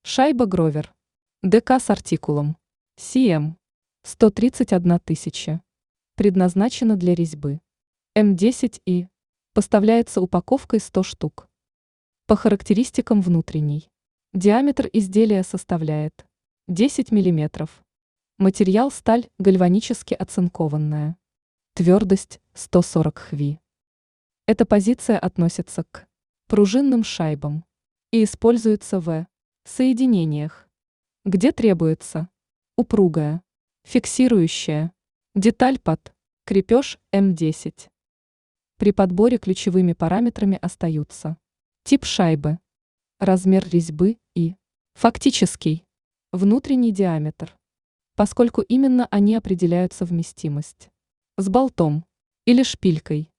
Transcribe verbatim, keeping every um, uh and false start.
Шайба Гровер. ДК с артикулом Си Эм сто тридцать одна тысяча. Предназначена для резьбы. Эм десять И. Поставляется упаковкой сто штук. По характеристикам внутренней. Диаметр изделия составляет десять миллиметров. Материал сталь гальванически оцинкованная. Твердость сто сорок хви. Эта позиция относится к пружинным шайбам и используется в соединениях, где требуется упругая, фиксирующая деталь под крепеж Эм десять. При подборе ключевыми параметрами остаются тип шайбы, размер резьбы и фактический внутренний диаметр, поскольку именно они определяют совместимость с болтом или шпилькой.